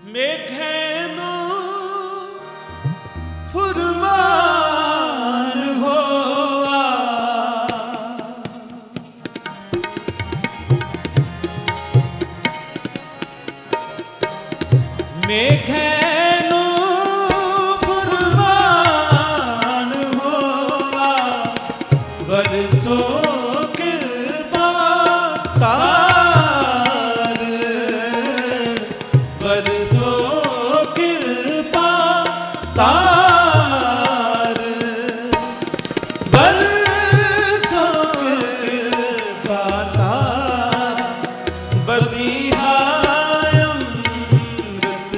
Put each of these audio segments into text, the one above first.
मेघेनु फुरमान होआ मेघेनु फुरमान होआ बरसो कृपा तार बरसो कृपा तार बरसो कृपा तार बबिहाय अमृत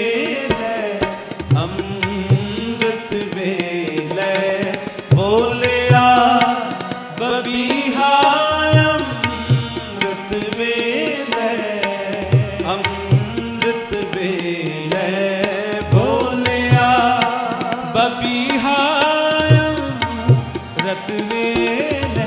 वेले बोलिया बबिहाय अमृत वेले अमृत वेले बोलिया बबिहाय अमृत वेले।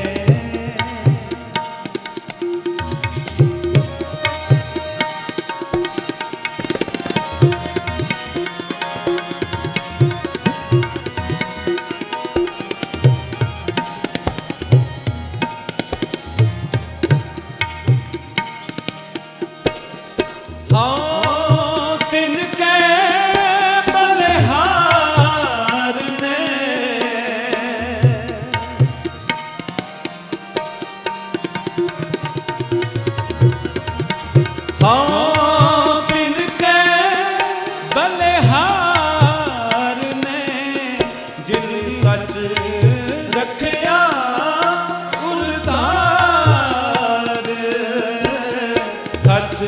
हाँ तिनके बलिहार ने हाँ तिनके बलिहार ने जिन सच रखया उरतार सच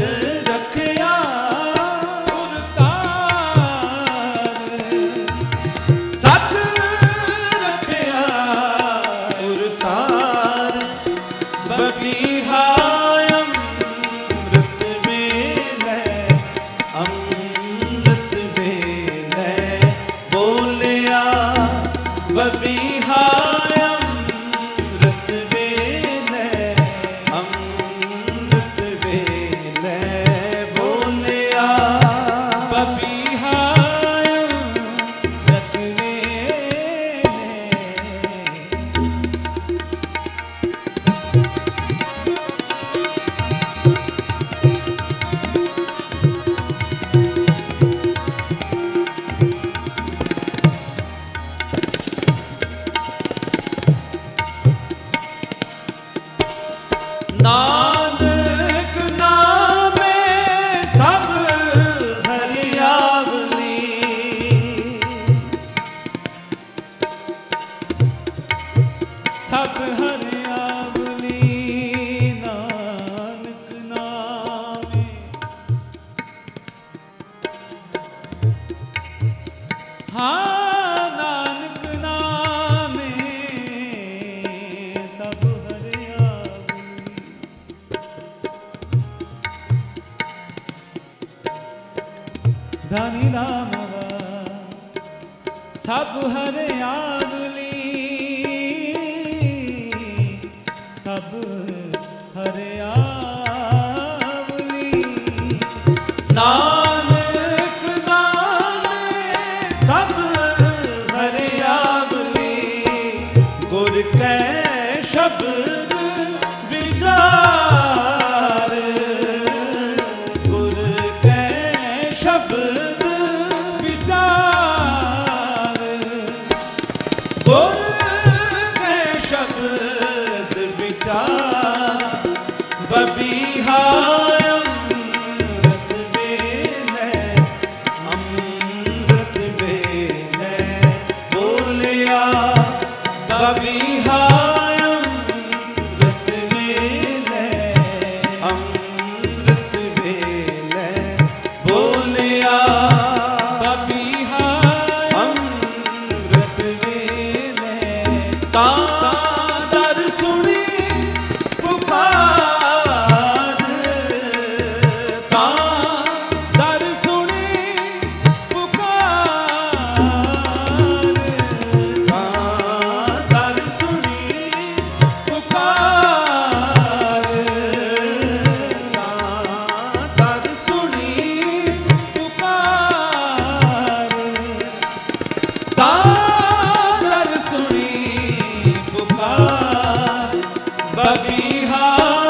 बबिहाय अमृत वेले अमृत वेले बोलिया बबिहाय अमृत वेले अमृत वेले बोलिया बबिहाय अमृत वेले। नानक नामे सब हरियावली सब हरियावली नानक नामे हाँ नानक नामे सब धनी नामवा सब हरियावली सब हरियावली नानक नामे सब हरियावली गुर कै शब्द विचार गुर कै शब्द विचार गुर कै शब्द विचार बबिहाय अमृत वेले बिहारी